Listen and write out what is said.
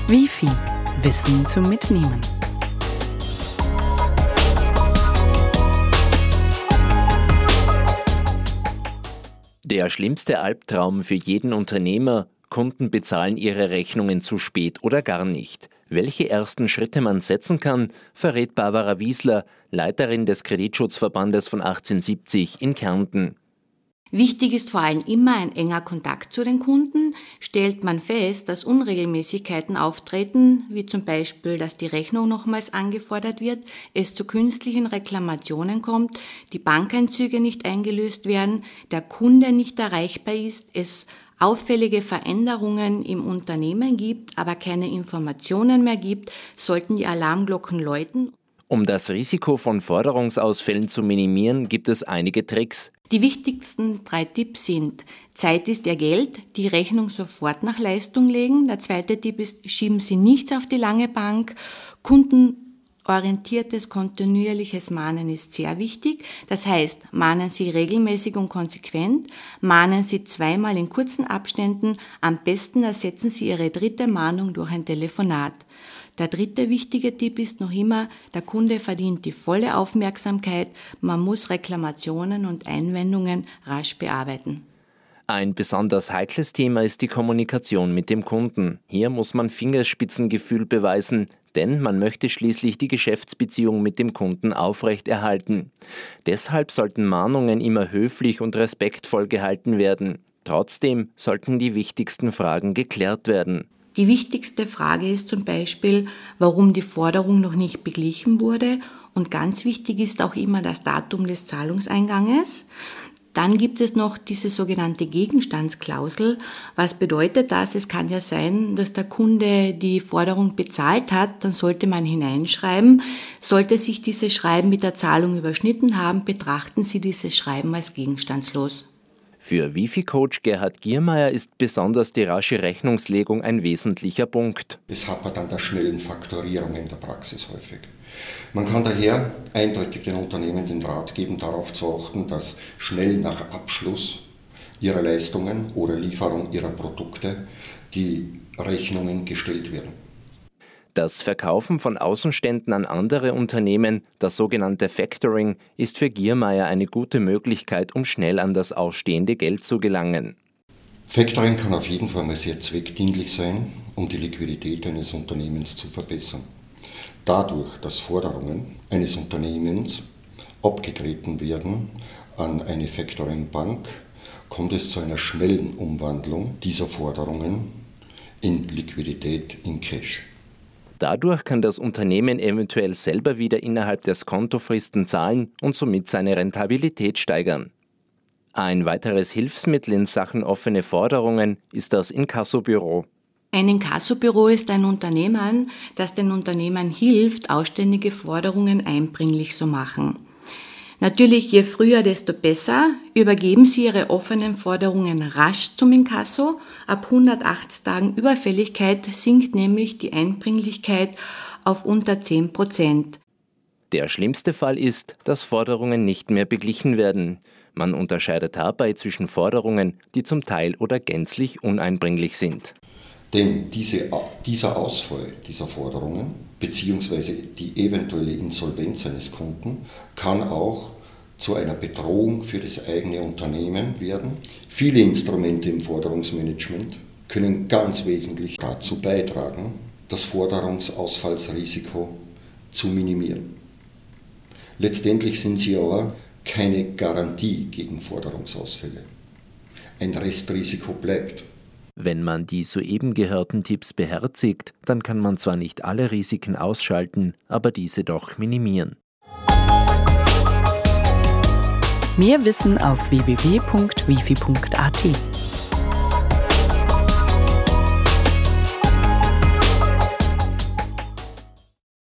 Wifi. Wissen zum Mitnehmen. Der schlimmste Albtraum für jeden Unternehmer: Kunden bezahlen ihre Rechnungen zu spät oder gar nicht. Welche ersten Schritte man setzen kann, verrät Barbara Wiesler, Leiterin des Kreditschutzverbandes von 1870 in Kärnten. Wichtig ist vor allem immer ein enger Kontakt zu den Kunden. Stellt man fest, dass Unregelmäßigkeiten auftreten, wie zum Beispiel, dass die Rechnung nochmals angefordert wird, es zu künstlichen Reklamationen kommt, die Bankeinzüge nicht eingelöst werden, der Kunde nicht erreichbar ist, es auffällige Veränderungen im Unternehmen gibt, aber keine Informationen mehr gibt, sollten die Alarmglocken läuten. Um das Risiko von Forderungsausfällen zu minimieren, gibt es einige Tricks. Die wichtigsten 3 Tipps sind: Zeit ist Ihr Geld, die Rechnung sofort nach Leistung legen. Der zweite Tipp ist: Schieben Sie nichts auf die lange Bank. Kundenorientiertes, kontinuierliches Mahnen ist sehr wichtig. Das heißt, mahnen Sie regelmäßig und konsequent, mahnen Sie 2-mal in kurzen Abständen. Am besten ersetzen Sie Ihre 3. Mahnung durch ein Telefonat. Der 3. wichtige Tipp ist noch immer: Der Kunde verdient die volle Aufmerksamkeit. Man muss Reklamationen und Einwendungen rasch bearbeiten. Ein besonders heikles Thema ist die Kommunikation mit dem Kunden. Hier muss man Fingerspitzengefühl beweisen, denn man möchte schließlich die Geschäftsbeziehung mit dem Kunden aufrechterhalten. Deshalb sollten Mahnungen immer höflich und respektvoll gehalten werden. Trotzdem sollten die wichtigsten Fragen geklärt werden. Die wichtigste Frage ist zum Beispiel, warum die Forderung noch nicht beglichen wurde, und ganz wichtig ist auch immer das Datum des Zahlungseinganges. Dann gibt es noch diese sogenannte Gegenstandsklausel. Was bedeutet das? Es kann ja sein, dass der Kunde die Forderung bezahlt hat, dann sollte man hineinschreiben. Sollte sich dieses Schreiben mit der Zahlung überschnitten haben, betrachten Sie dieses Schreiben als gegenstandslos. Für Wifi-Coach Gerhard Giermeier ist besonders die rasche Rechnungslegung ein wesentlicher Punkt. Es hapert an der schnellen Fakturierung in der Praxis häufig. Man kann daher eindeutig den Unternehmen den Rat geben, darauf zu achten, dass schnell nach Abschluss ihrer Leistungen oder Lieferung ihrer Produkte die Rechnungen gestellt werden. Das Verkaufen von Außenständen an andere Unternehmen, das sogenannte Factoring, ist für Giermeier eine gute Möglichkeit, um schnell an das ausstehende Geld zu gelangen. Factoring kann auf jeden Fall mal sehr zweckdienlich sein, um die Liquidität eines Unternehmens zu verbessern. Dadurch, dass Forderungen eines Unternehmens abgetreten werden an eine Factoring-Bank, kommt es zu einer schnellen Umwandlung dieser Forderungen in Liquidität, in Cash. Dadurch kann das Unternehmen eventuell selber wieder innerhalb des Kontofristen zahlen und somit seine Rentabilität steigern. Ein weiteres Hilfsmittel in Sachen offene Forderungen ist das Inkassobüro. Ein Inkassobüro ist ein Unternehmen, das den Unternehmern hilft, ausständige Forderungen einbringlich zu machen. Natürlich, je früher, desto besser. Übergeben Sie Ihre offenen Forderungen rasch zum Inkasso. Ab 180 Tagen Überfälligkeit sinkt nämlich die Einbringlichkeit auf unter 10%. Der schlimmste Fall ist, dass Forderungen nicht mehr beglichen werden. Man unterscheidet dabei zwischen Forderungen, die zum Teil oder gänzlich uneinbringlich sind. Denn dieser Ausfall dieser Forderungen bzw. die eventuelle Insolvenz eines Kunden kann auch zu einer Bedrohung für das eigene Unternehmen werden. Viele Instrumente im Forderungsmanagement können ganz wesentlich dazu beitragen, das Forderungsausfallsrisiko zu minimieren. Letztendlich sind sie aber keine Garantie gegen Forderungsausfälle. Ein Restrisiko bleibt. Wenn man die soeben gehörten Tipps beherzigt, dann kann man zwar nicht alle Risiken ausschalten, aber diese doch minimieren. Mehr Wissen auf www.wifi.at